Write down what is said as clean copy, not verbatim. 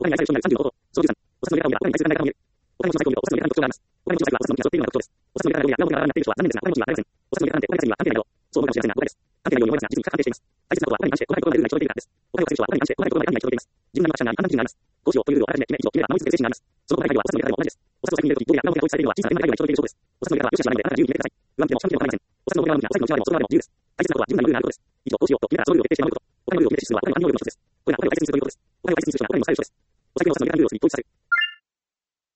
お金に愛される人になる35のこと。総13、お札の入れ方を見ればお金に愛する考え方を見る。お金持ちの最高にはお札の入れ方の特徴があります。お金持ちの財布はお札の金額を取っているのが特徴です。お札の入れ方が多いや、裏表がなっている人は残念ですが、お金持ちにはありません。お札の入れ方なんてお金には関係ないよ。そう思うかもしれませんが、誤解です。関係ないように思いますが、実に深く関係しています。大切なことはお金に関して細かいことまで理解しているからです。お金を稼ぐ人はお金に関して細かいことまで理解しています。自分なりのアクションが簡単になります。こうしようというルールをあらかじめ決め、以上決めれば守り続ける精神があります。その答えはお札の入れ方にも同じです。お札を財布に入れるとき、ボールや裏表が統一されているのは小さなメモリが統一されている証拠です。お札の入れ方は良し悪しはないので、あなたが自由に決めてください。上向きでも下向きでも構いません。お札の表側の向きやお財布の内側でも外側でも自由です。大切なことは自分なりのルールがあることです。以上、こうしようと決めたらそのルールを徹底して守ること。お金のルールを決めて実施するのはお金の暗号ルールの一つです。これがお金を大切にするということです。お金を大切にする人はお金を抑える人です。お財布のお札の入れ方のルールを統一させる。